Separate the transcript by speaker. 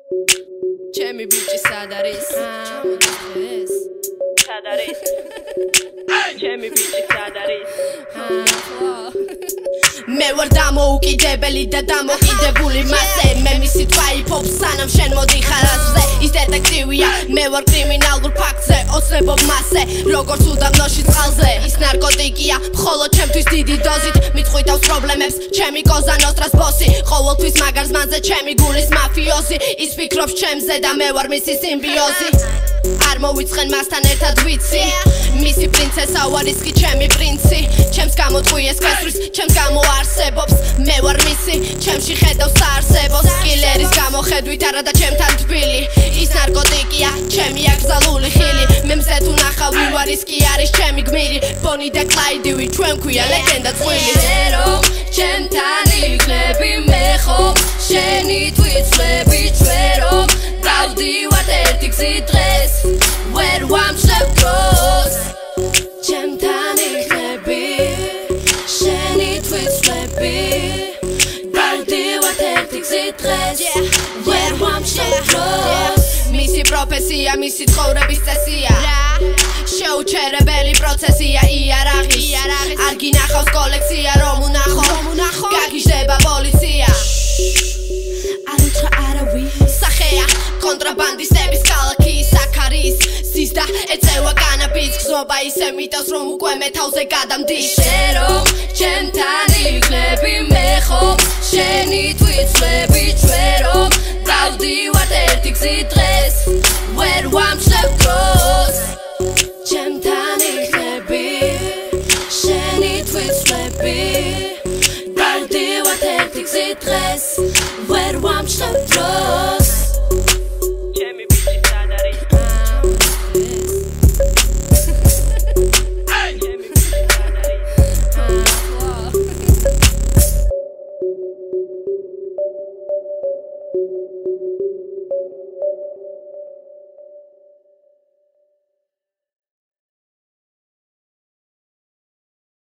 Speaker 1: ჩემი ბიჭი სად არის? სად არის? ჩემი ბიჭი სად არის? მე ვარ დამოუკიდებელი და დამოკიდებული მასე მე მისი თქვა იფობს სანამ შენ მოდიხარ აზრზე ის დეტექტივია მე ვარ კრიმინალურ ფაქტზე ოცნებობ მასე როგორც უდაბნოში წყალზე ის ნარკოტიკია მხოლოდ ჩემთვის დიდი დოზით მიწყვიტავს პრობლემებს ჩემი კოზა ნოსტრას ბოსი ყოველთვის მაგარ ზმანზე ჩემი გულის მაფიოზი ის ფიქრობს ჩემზე და მე ვარ მისი სიმბიოზი არ მოვიწყენ მასთან ერთად ვიცი მისი პრინცესა ვარის კი ჩემი პრინცი ჩემს გამოწყვიეს კესრის ჩემს გამოარსებობს მე ვარ მისი ჩემში ხედავს საარსებოს კილერის გამოხედვით არა და ჩემთან თბილი ის ნარკოტიკია ჩემი აკრძალული ხილი მე მზე თუ ნახავ ვინ ვარ ის კი არის ჩემი გმირი ბონი და კლაიდი ვინ ჩვენ ქვია ლეგენდა წყვილი რომ ჩემთან იქნები მე ხომ შენი თვითწლები ჩვენ რომ დავდივართ ერთი გზით დღეს ვერ ვამშლებ დროს ჩემთან იქნები შენი თვითწლები დავდივართ ერთი გზით დღეს ვერ ვამშლებ დროს მისი პროფესია მისი ცხოვრების წესია შეუჩერებელი პროცესია იარაღის არ გინახავს კოლექცია რომ უნახო გაგიჟდება პოლიცია არ უთხრა არავის სახეა კონტრაბანდისტების ქალაქი საქარის ზიზდა ეწევა კანაბის გზნობა ისე მიტოს რომ უკვე მე თავზე გადამდის რომ ჩემთან იქნები მე ხომ შენი თვითწლები ჩვენ რომ დავდივართ ერთი გზით დღეს ვერ ვამშლებ დროს ჩემთან იქნები შენი თვითწლები დავდივართ ერთი გზით დღეს ვერ ვამშლებ დროს